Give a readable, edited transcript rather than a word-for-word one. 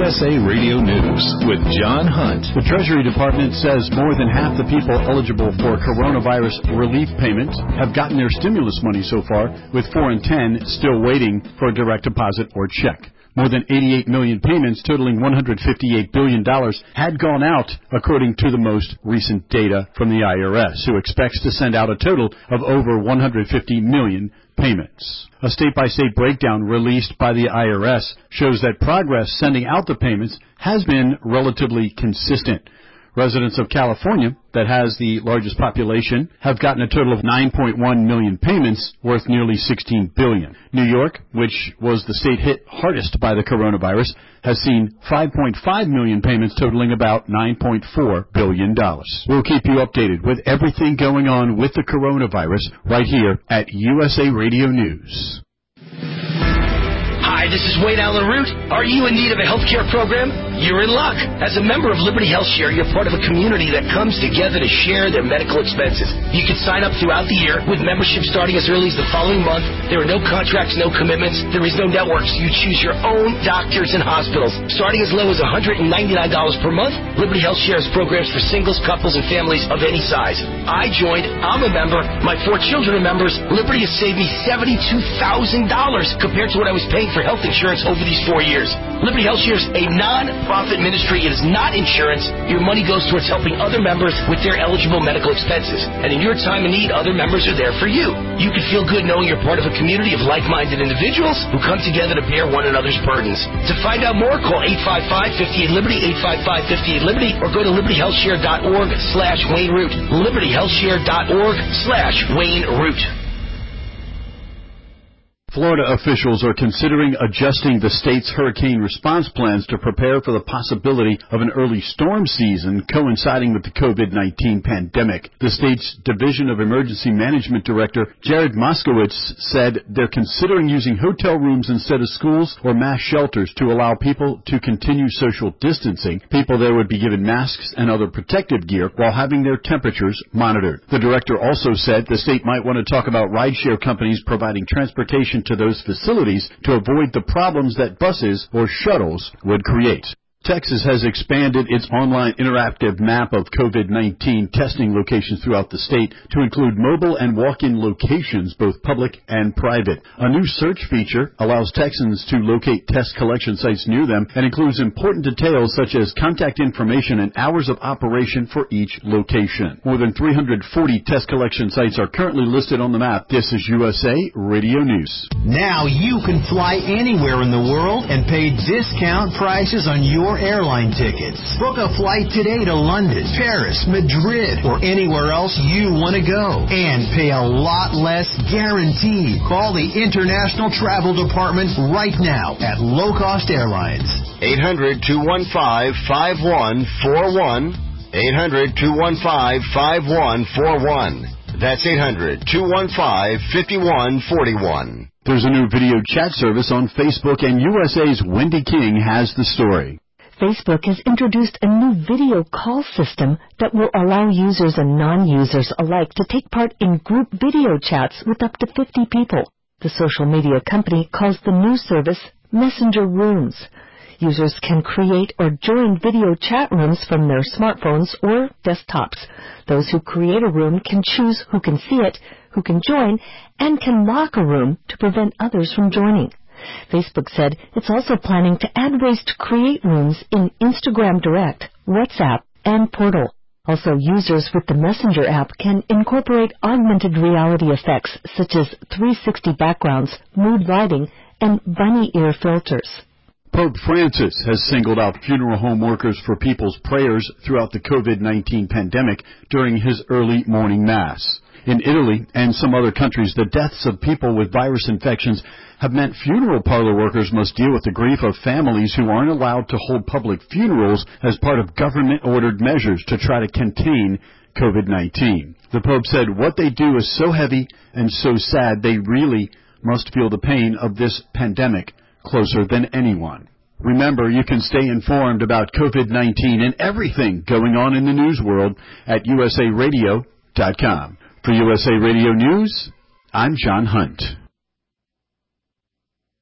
USA Radio News with John Hunt. The Treasury Department says more than half the people eligible for coronavirus relief payments have gotten their stimulus money so far, with 4 in 10 still waiting for a direct deposit or check. More than 88 million payments totaling $158 billion had gone out, according to the most recent data from the IRS, who expects to send out a total of over 150 million payments. A state-by-state breakdown released by the IRS shows that progress sending out the payments has been relatively consistent. Residents of California, that has the largest population, have gotten a total of 9.1 million payments worth nearly $16 billion. New York, which was the state hit hardest by the coronavirus, has seen 5.5 million payments totaling about $9.4 billion. We'll keep you updated with everything going on with the coronavirus right here at USA Radio News. Hi, this is Wayne Allen Root. Are you in need of a healthcare program? You're in luck. As a member of Liberty Health Share, you're part of a community that comes together to share their medical expenses. You can sign up throughout the year with membership starting as early as the following month. There are no contracts, no commitments. There is no network, so you choose your own doctors and hospitals. Starting as low as $199 per month, Liberty Health Share has programs for singles, couples, and families of any size. I joined. I'm a member. My 4 children are members. Liberty has saved me $72,000 compared to what I was paying for health insurance over these 4 years. Liberty Health Share is a non-profit ministry. It is not insurance. Your money goes towards helping other members with their eligible medical expenses. And in your time of need, other members are there for you. You can feel good knowing you're part of a community of like-minded individuals who come together to bear one another's burdens. To find out more, call 855-58-LIBERTY, 855-58-LIBERTY, or go to libertyhealthshare.org/Wayne Root. libertyhealthshare.org/Wayne Root. Florida officials are considering adjusting the state's hurricane response plans to prepare for the possibility of an early storm season coinciding with the COVID-19 pandemic. The state's Division of Emergency Management Director Jared Moskowitz said they're considering using hotel rooms instead of schools or mass shelters to allow people to continue social distancing. People there would be given masks and other protective gear while having their temperatures monitored. The director also said the state might want to talk about rideshare companies providing transportation to those facilities to avoid the problems that buses or shuttles would create. Texas has expanded its online interactive map of COVID-19 testing locations throughout the state to include mobile and walk-in locations, both public and private. A new search feature allows Texans to locate test collection sites near them and includes important details such as contact information and hours of operation for each location. More than 340 test collection sites are currently listed on the map. This is USA Radio News. Now you can fly anywhere in the world and pay discount prices on your airline tickets. Book a flight today to London, Paris, Madrid, or anywhere else you want to go. And pay a lot less guaranteed. Call the International Travel Department right now at Low Cost Airlines. 800-215-5141. 800-215-5141. That's 800-215-5141. There's a new video chat service on Facebook, and USA's Wendy King has the story. Facebook has introduced a new video call system that will allow users and non-users alike to take part in group video chats with up to 50 people. The social media company calls the new service Messenger Rooms. Users can create or join video chat rooms from their smartphones or desktops. Those who create a room can choose who can see it, who can join, and can lock a room to prevent others from joining. Facebook said it's also planning to add ways to create rooms in Instagram Direct, WhatsApp, and Portal. Also, users with the Messenger app can incorporate augmented reality effects such as 360 backgrounds, mood lighting, and bunny ear filters. Pope Francis has singled out funeral home workers for people's prayers throughout the COVID-19 pandemic during his early morning Mass. In Italy and some other countries, the deaths of people with virus infections have meant funeral parlor workers must deal with the grief of families who aren't allowed to hold public funerals as part of government-ordered measures to try to contain COVID-19. The Pope said what they do is so heavy and so sad they really must feel the pain of this pandemic closer than anyone. Remember, you can stay informed about COVID-19 and everything going on in the news world at usaradio.com. For USA Radio News, I'm John Hunt.